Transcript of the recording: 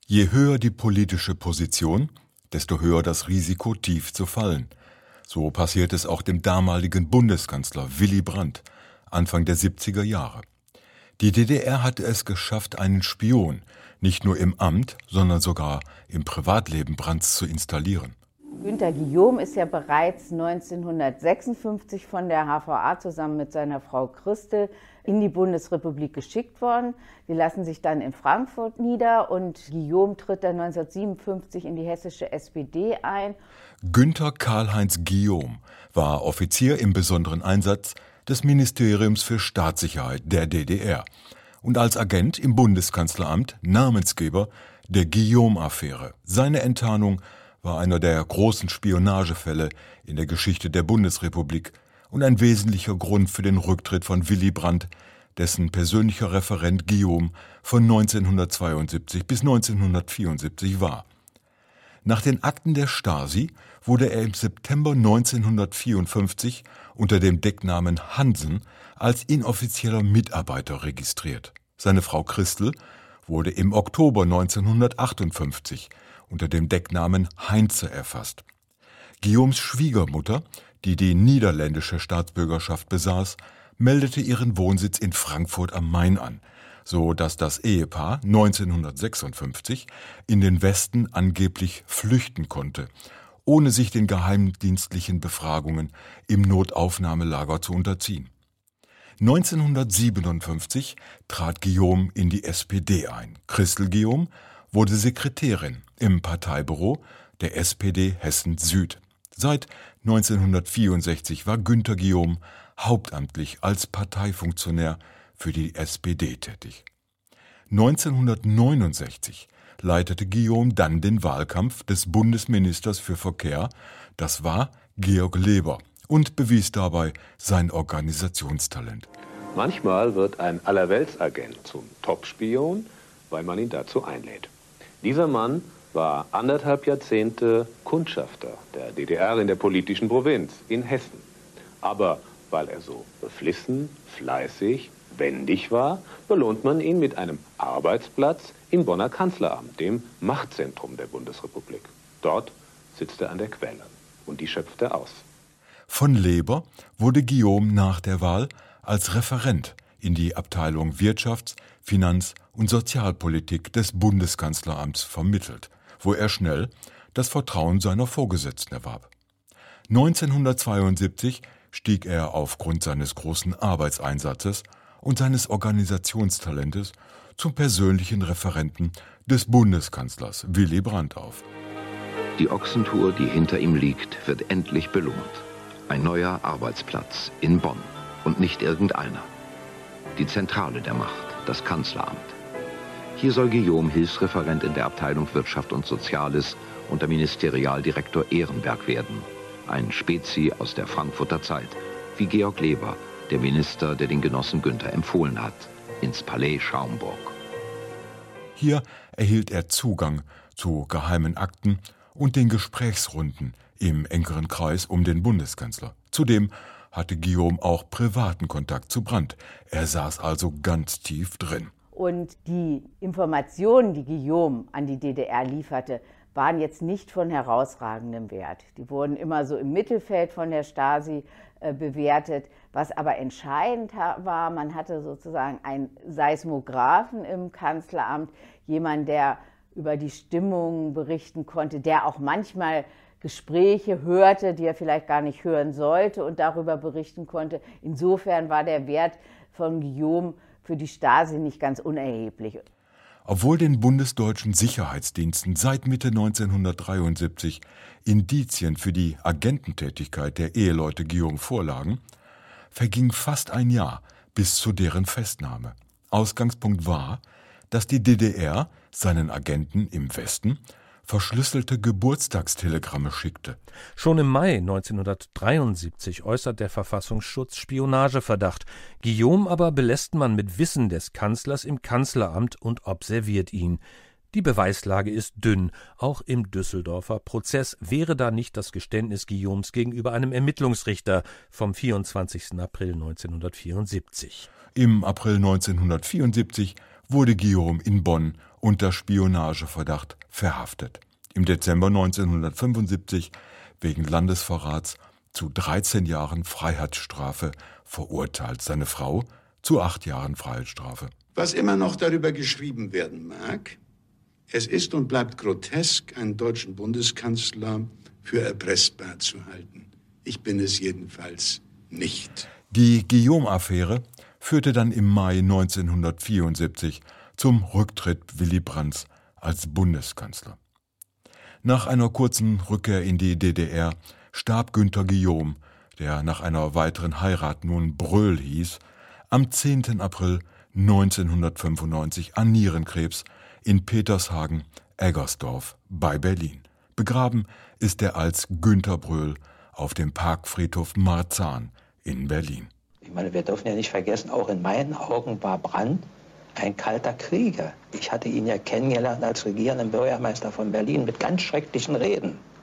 Je höher die politische Position, desto höher das Risiko, tief zu fallen. So passiert es auch dem damaligen Bundeskanzler Willy Brandt, Anfang der 70er Jahre. Die DDR hatte es geschafft, einen Spion nicht nur im Amt, sondern sogar im Privatleben Brandts zu installieren. Günter Guillaume ist ja bereits 1956 von der HVA zusammen mit seiner Frau Christel in die Bundesrepublik geschickt worden. Die lassen sich dann in Frankfurt nieder und Guillaume tritt dann 1957 in die hessische SPD ein. Günter Karl-Heinz Guillaume war Offizier im besonderen Einsatz des Ministeriums für Staatssicherheit der DDR und als Agent im Bundeskanzleramt Namensgeber der Guillaume-Affäre. Seine Enttarnung war einer der großen Spionagefälle in der Geschichte der Bundesrepublik und ein wesentlicher Grund für den Rücktritt von Willy Brandt, dessen persönlicher Referent Guillaume von 1972 bis 1974 war. Nach den Akten der Stasi wurde er im September 1954 unter dem Decknamen Hansen als inoffizieller Mitarbeiter registriert. Seine Frau Christel wurde im Oktober 1958 unter dem Decknamen Heinze erfasst. Guillaumes Schwiegermutter, die die niederländische Staatsbürgerschaft besaß, meldete ihren Wohnsitz in Frankfurt am Main an, so dass das Ehepaar 1956 in den Westen angeblich flüchten konnte, ohne sich den geheimdienstlichen Befragungen im Notaufnahmelager zu unterziehen. 1957 trat Guillaume in die SPD ein. Christel Guillaume wurde Sekretärin im Parteibüro der SPD Hessen Süd. Seit 1964 war Günter Guillaume hauptamtlich als Parteifunktionär für die SPD tätig. 1969 leitete Guillaume dann den Wahlkampf des Bundesministers für Verkehr, das war Georg Leber, und bewies dabei sein Organisationstalent. Manchmal wird ein Allerweltsagent zum Top-Spion, weil man ihn dazu einlädt. Dieser Mann war 1,5 Jahrzehnte Kundschafter der DDR in der politischen Provinz in Hessen. Aber weil er so beflissen, fleißig, wendig war, belohnt man ihn mit einem Arbeitsplatz im Bonner Kanzleramt, dem Machtzentrum der Bundesrepublik. Dort sitzt er an der Quelle und die schöpft er aus. Von Leber wurde Guillaume nach der Wahl als Referent in die Abteilung Wirtschafts-, Finanz- und Sozialpolitik des Bundeskanzleramts vermittelt, wo er schnell das Vertrauen seiner Vorgesetzten erwarb. 1972 stieg er aufgrund seines großen Arbeitseinsatzes und seines Organisationstalentes zum persönlichen Referenten des Bundeskanzlers Willy Brandt auf. Die Ochsentour, die hinter ihm liegt, wird endlich belohnt. Ein neuer Arbeitsplatz in Bonn und nicht irgendeiner. Die Zentrale der Macht, das Kanzleramt. Hier soll Guillaume Hilfsreferent in der Abteilung Wirtschaft und Soziales unter Ministerialdirektor Ehrenberg werden. Ein Spezi aus der Frankfurter Zeit, wie Georg Leber, der Minister, der den Genossen Günther empfohlen hat, ins Palais Schaumburg. Hier erhielt er Zugang zu geheimen Akten und den Gesprächsrunden im engeren Kreis um den Bundeskanzler. Zudem hatte Guillaume auch privaten Kontakt zu Brandt. Er saß also ganz tief drin. Und die Informationen, die Guillaume an die DDR lieferte, waren jetzt nicht von herausragendem Wert. Die wurden immer so im Mittelfeld von der Stasi bewertet. Was aber entscheidend war, man hatte sozusagen einen Seismographen im Kanzleramt, jemand, der über die Stimmung berichten konnte, der auch manchmal Gespräche hörte, die er vielleicht gar nicht hören sollte und darüber berichten konnte. Insofern war der Wert von Guillaume für die Stasi nicht ganz unerheblich. Obwohl den bundesdeutschen Sicherheitsdiensten seit Mitte 1973 Indizien für die Agententätigkeit der Eheleute Guillaume vorlagen, verging fast ein Jahr bis zu deren Festnahme. Ausgangspunkt war, dass die DDR seinen Agenten im Westen verschlüsselte Geburtstagstelegramme schickte. Schon im Mai 1973 äußert der Verfassungsschutz Spionageverdacht. Guillaume aber belässt man mit Wissen des Kanzlers im Kanzleramt und observiert ihn. Die Beweislage ist dünn. Auch im Düsseldorfer Prozess wäre da nicht das Geständnis Guillaumes gegenüber einem Ermittlungsrichter vom 24. April 1974. Im April 1974 wurde Guillaume in Bonn unter Spionageverdacht verhaftet. Im Dezember 1975 wegen Landesverrats zu 13 Jahren Freiheitsstrafe verurteilt. Seine Frau zu 8 Jahren Freiheitsstrafe. Was immer noch darüber geschrieben werden mag, es ist und bleibt grotesk, einen deutschen Bundeskanzler für erpressbar zu halten. Ich bin es jedenfalls nicht. Die Guillaume-Affäre führte dann im Mai 1974 zum Rücktritt Willy Brandts als Bundeskanzler. Nach einer kurzen Rückkehr in die DDR starb Günter Guillaume, der nach einer weiteren Heirat nun Bröhl hieß, am 10. April 1995 an Nierenkrebs in Petershagen-Eggersdorf bei Berlin. Begraben ist er als Günter Bröhl auf dem Parkfriedhof Marzahn in Berlin. Ich meine, wir dürfen ja nicht vergessen, auch in meinen Augen war Brandt ein kalter Krieger. Ich hatte ihn ja kennengelernt als regierenden Bürgermeister von Berlin mit ganz schrecklichen Reden.